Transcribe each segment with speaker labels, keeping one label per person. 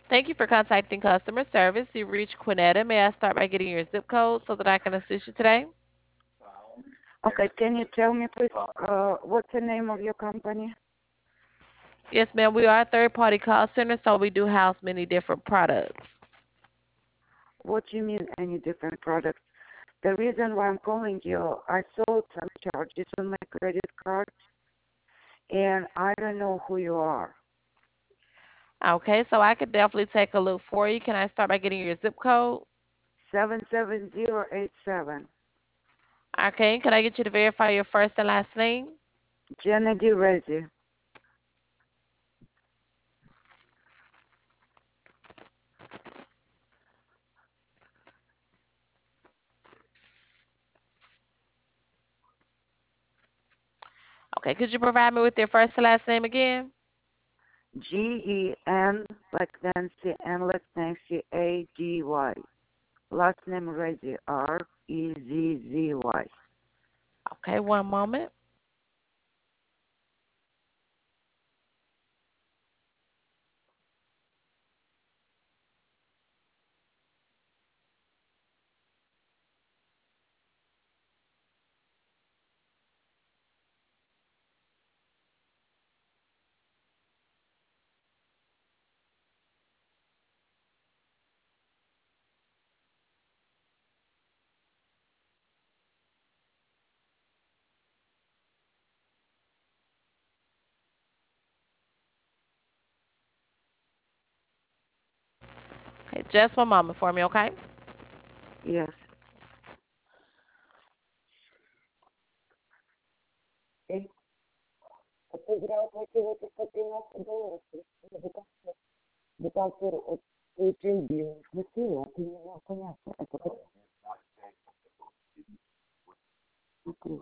Speaker 1: Thank you for contacting customer service. You reached Quinetta. May I start by getting your zip code so that I can assist you today?
Speaker 2: Okay, can you tell me, please, what's the name of your company?
Speaker 1: Yes, ma'am. We are a third-party call center, so we do house many different products.
Speaker 2: What do you mean, any different products? The reason why I'm calling you, I saw some charges on my credit card, and I don't know who you are.
Speaker 1: Okay, so I could definitely take a look for you. Can I start by getting your zip code?
Speaker 2: 77087.
Speaker 1: Okay, can I get you to verify your first and last name?
Speaker 2: Kennedy Resi.
Speaker 1: Okay, could you provide me with your first and last name again?
Speaker 2: Gen like Nancy and like Nancy Ady. Last name Rezi Rezzzy.
Speaker 1: Okay, one moment. Okay, just one moment for me, okay?
Speaker 2: Yes. Отыграл против этих $113. Бухгалтер от деньги хватило, а ты не мог понятно. Это как смотри.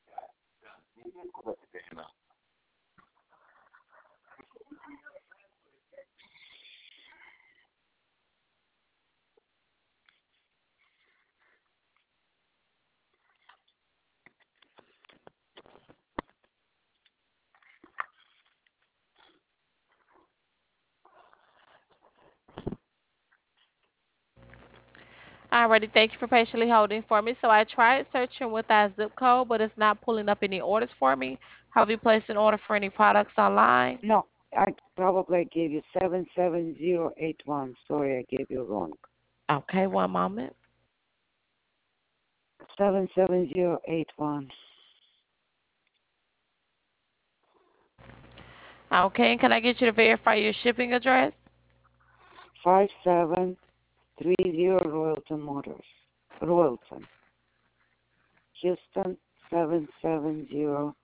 Speaker 1: Alrighty, thank you for patiently holding for me. So I tried searching with that zip code, but it's not pulling up any orders for me. Have you placed an order for any products online?
Speaker 2: No, I probably gave you 77081. Sorry, I gave you wrong.
Speaker 1: Okay, one moment.
Speaker 2: 77081.
Speaker 1: Okay, and can I get you to verify your shipping address?
Speaker 2: 5730 Royalton Motors. Royalton. Houston 77081.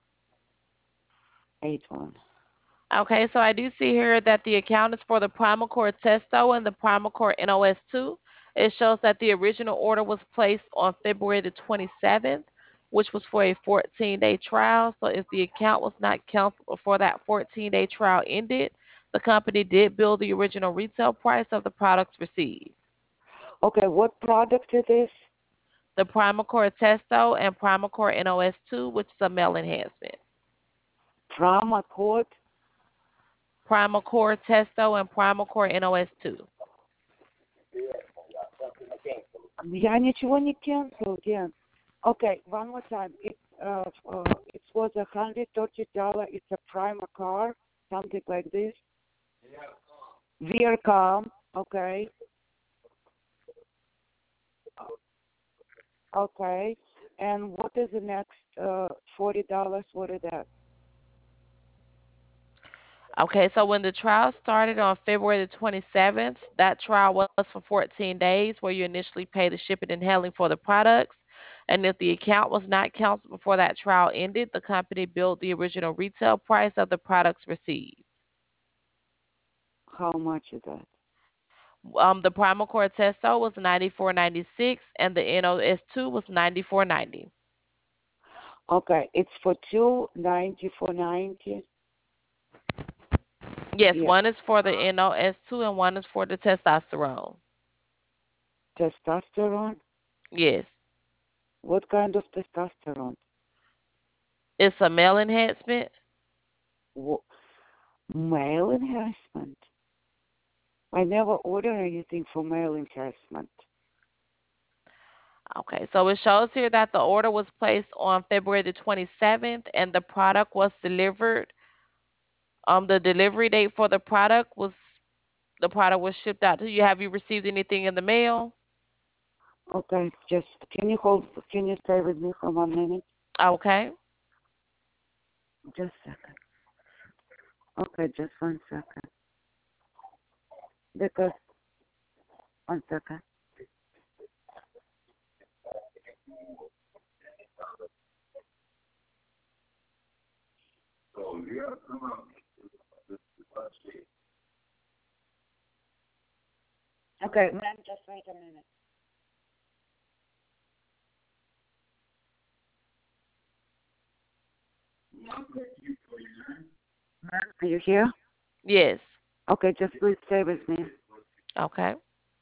Speaker 1: Okay, so I do see here that the account is for the Primacore Testo and the Primacore NOS2. It shows that the original order was placed on February the 27th, which was for a 14-day trial. So if the account was not canceled before that 14-day trial ended, the company did bill the original retail price of the products received.
Speaker 2: Okay, what product it is?
Speaker 1: The Primacore Testo and Primacore NOS2, which is a male enhancement.
Speaker 2: Trauma Court?
Speaker 1: Primacore Testo and Primacore NOS2.
Speaker 2: Я ничего не cancel, Jen. Okay, one more time. It was $130. It's a Prima car, something like this. Viacom. Okay. Okay. And what is the next $40? What is that?
Speaker 1: Okay, so when the trial started on February the 27th, that trial was for 14 days where you initially pay the shipping and handling for the products. And if the account was not canceled before that trial ended, the company billed the original retail price of the products received.
Speaker 2: How much is that?
Speaker 1: The Primal Core Testo was 94.96 and the NOS2 was 94.90.
Speaker 2: Okay, it's for 294.90.
Speaker 1: Yes,
Speaker 2: Yeah,
Speaker 1: one is for the NOS2 and one is for the testosterone.
Speaker 2: testosterone.
Speaker 1: Yes,
Speaker 2: What kind of testosterone?
Speaker 1: it's a male enhancement.
Speaker 2: Male enhancement. I never order anything for mail investment.
Speaker 1: Okay, so it shows here that the order was placed on February the 27th and the product was delivered. The delivery date for the product was shipped out to you. Have you received anything in the mail?
Speaker 2: Okay, just can you hold? Can you stay with me for 1 minute?
Speaker 1: Okay.
Speaker 2: Just a second. Okay, just 1 second. Because 1 second. Okay, ma'am, just wait a minute. Ma'am, are you here?
Speaker 1: Yes.
Speaker 2: Okay, just please stay with me.
Speaker 1: Okay.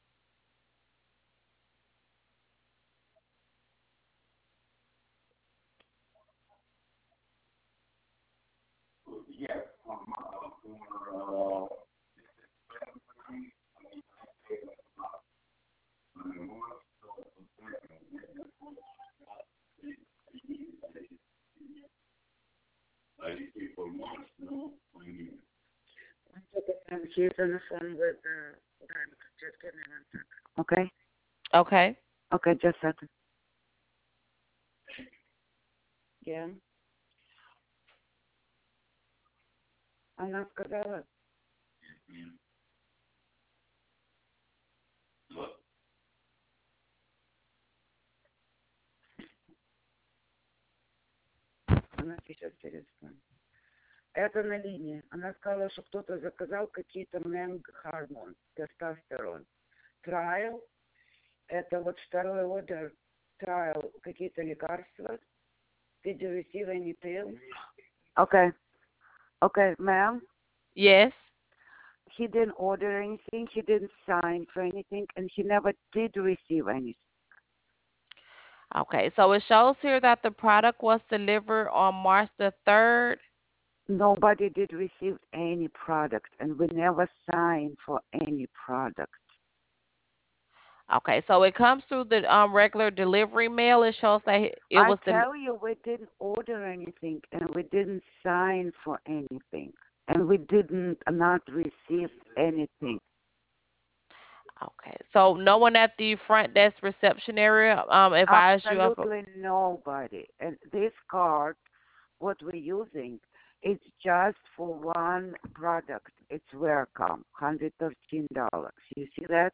Speaker 2: Ma'am, she's on the phone with bank. Just give me 1 second. Okay?
Speaker 1: Okay.
Speaker 2: Okay, just a second. Yeah. Она сказала, она сейчас перестанет. Это на линии. Она сказала, что кто-то заказал какие-то Мэнг Хармон, тестостерон. Трайл, это вот второй ордер, трайл, какие-то лекарства. Did you receive any pills? Okay. Okay, ma'am.
Speaker 1: Yes.
Speaker 2: He didn't order anything. He didn't sign for anything, and he never did receive anything.
Speaker 1: Okay. So it shows here that the product was delivered on March the 3rd.
Speaker 2: Nobody did receive any product, and we never signed for any product.
Speaker 1: Okay. So it comes through the regular delivery mail. It shows that it
Speaker 2: I
Speaker 1: was
Speaker 2: tell you, we didn't order anything, and we didn't sign for anything, and we didn't not receive anything.
Speaker 1: Okay. So no one at the front desk reception area advised you of.
Speaker 2: Absolutely nobody. And this card, what we're using, it's just for one product. It's Welcome, $113. You see that?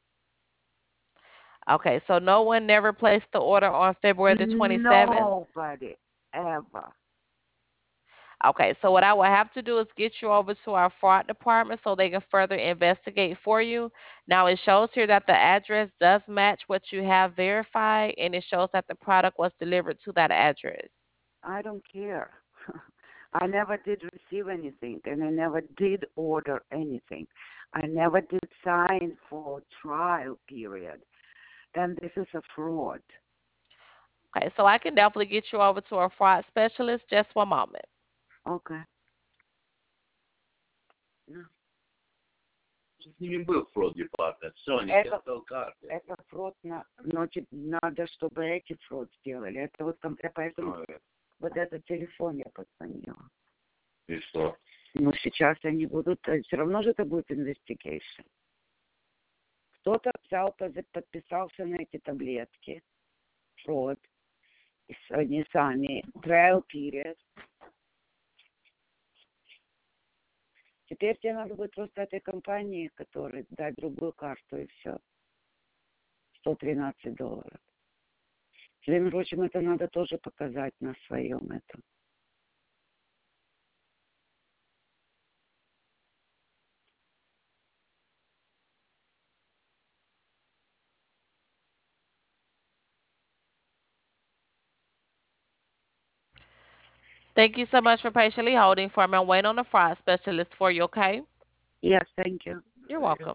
Speaker 1: Okay. So no one never placed the order on February the 27th.
Speaker 2: Nobody ever.
Speaker 1: Okay, so what I will have to do is get you over to our fraud department so they can further investigate for you. Now, it shows here that the address does match what you have verified, and it shows that the product was delivered to that address.
Speaker 2: I don't care. I never did receive anything, and I never did order anything. I never did sign for trial period, and this is a fraud.
Speaker 1: Okay, so I can definitely get you over to a fraud specialist. Just one moment.
Speaker 2: Okay. No.
Speaker 3: С ними был fraud department. Sony, я стал карты.
Speaker 2: Это фрод, но надо, чтобы эти фрод сделали. Это вот поэтому вот этот телефон я позвонила.
Speaker 3: И что?
Speaker 2: Ну, сейчас они будут, все равно же это будет investigation. Кто-то взял, подписался на эти таблетки, фрод, они сами, trial period. Теперь тебе надо будет просто этой компании, которой дать другую карту, и все. $113. Между прочим, это надо тоже показать на своем этом.
Speaker 1: Thank you so much for patiently holding for me. I'm waiting on the fraud specialist for you, okay?
Speaker 2: Yes, thank you.
Speaker 1: You're welcome.